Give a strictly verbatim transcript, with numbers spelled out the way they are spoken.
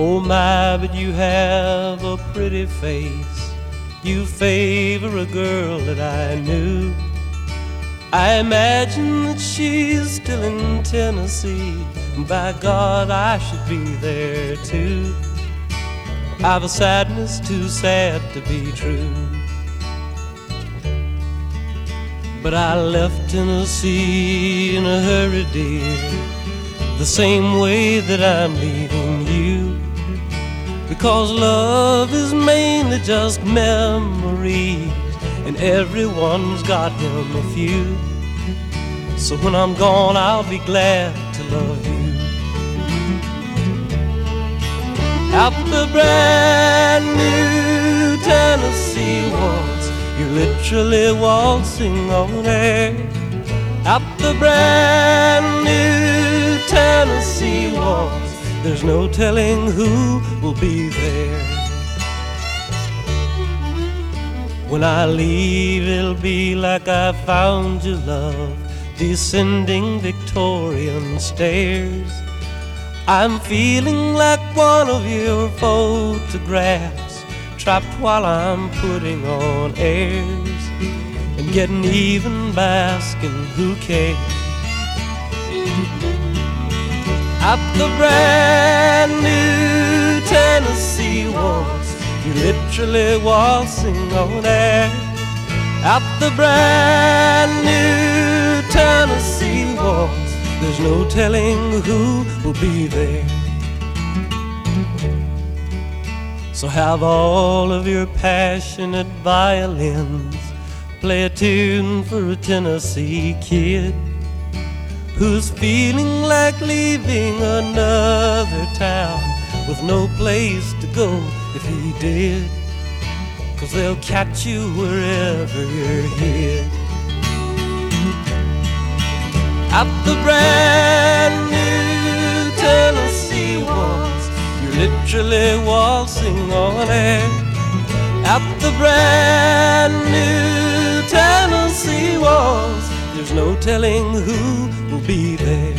Oh my, but you have a pretty face. You favor a girl that I knew. I imagine that she's still in Tennessee, and by God I should be there too. I've a sadness too sad to be true. But I left Tennessee in a hurry, dear, the same way that I'm leaving you. Because love is mainly just memories, and everyone's got him a few. So when I'm gone, I'll be glad to love you. Out the brand new Tennessee waltz, you're literally waltzing on air. Out the brand new Tennessee waltz, there's no telling who will be there. When I leave, it'll be like I found you, love, descending Victorian stairs. I'm feeling like one of your photographs, trapped while I'm putting on airs, and getting even by asking who cares. Up the brand new Tennessee waltz, you're literally waltzing on air. Up the brand new Tennessee waltz, there's no telling who will be there. So have all of your passionate violins play a tune for a Tennessee kid who's feeling like leaving another town with no place to go if he did. 'Cause they'll catch you wherever you're hid. Up the brand new Tennessee waltz, you're literally waltzing on air. Up the brand new Tennessee waltz, there's no telling who will be there.